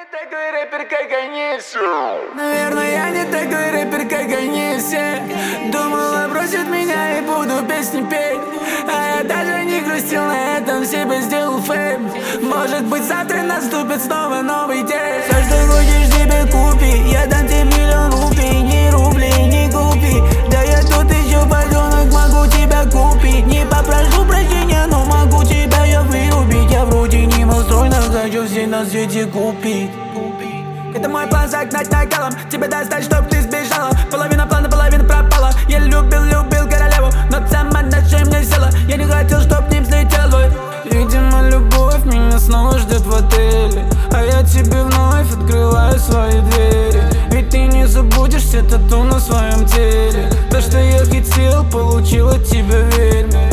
не такой рэпер, как они все. Наверное, я не такой рэпер, как они все. Думала, бросит меня и буду песни петь. А я даже не грустил, на этом себе сделал фейм. Может быть, завтра наступит снова новый день. Все, что хочешь, себе купи. Я дам тебе миллион рупий. Ни рублей, ни купи. Да я тут еще подонок, могу тебя купить. Не попрошу прощения, но могу тебя я вырубить. Я вроде не монстрой, но хочу все на свете купить. Это мой план загнать накалом, тебе достать, чтоб ты сбежала. Половина плана, половина пропала. Я любил королеву, но сама на шею мне села. Я не хотел, чтоб ним слетел твой. Видимо, любовь меня снова ждет в отеле, а я тебе вновь открываю свои двери. Ведь ты не забудешь все тату на своем теле. То, что я хотел, получил от тебя, верь мне.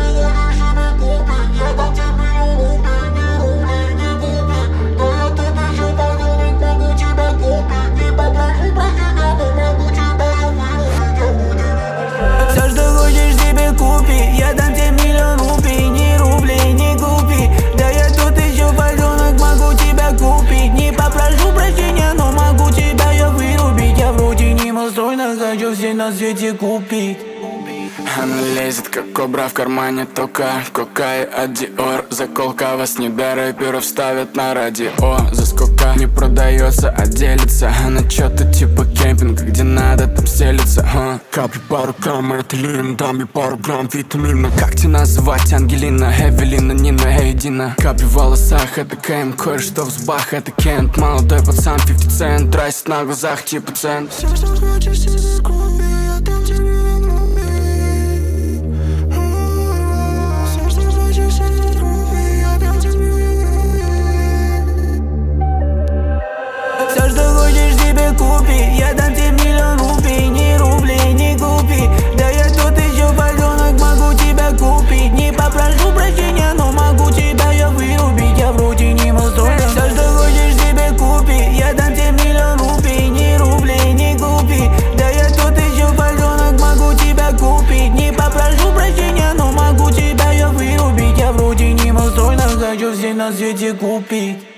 Я дам тебе миллион рупий, ни рублей, ни купи. Да я тут еще подонок, могу тебя купить. Не попрошу прощения, но могу тебя я вырубить. Я вроде не монстрой, но хочу все на свете купить. Она лезет, как кобра в кармане тока. Кока и от Dior. Заколка вас не до рэперов ставят на радио. За сколько не продается, а делится. Она чё-то типа кемпинга, где надо, там селится. Капли пару грамм, это лин, дам ей пару грамм витамина. Как тебя называть? Ангелина, Эвелина, Нина, Эйдина. Капли в волосах, это Кэм, кое-что взбах, это Кент. Молодой пацан, 50 цент, тратит на глазах типа цент. Все, что хочешь, себе купи, я дам тебе миллион рублей. Все, что хочешь, себе купи. Я дам тебе миллион рупий, ни рублей, ни купи. Да я тут еще подонок, могу тебя купить. Не попрошу прощения, но могу тебя я вырубить. Я вроде не монстрой. Все, что хочешь, себе купи. Я дам тебе миллион рупий, ни рублей, ни купи. Да я тут еще подонок, могу тебя купить. Не попрошу прощения, но могу тебя я вырубить. Я вроде не монстрой, но хочу все на свете купить.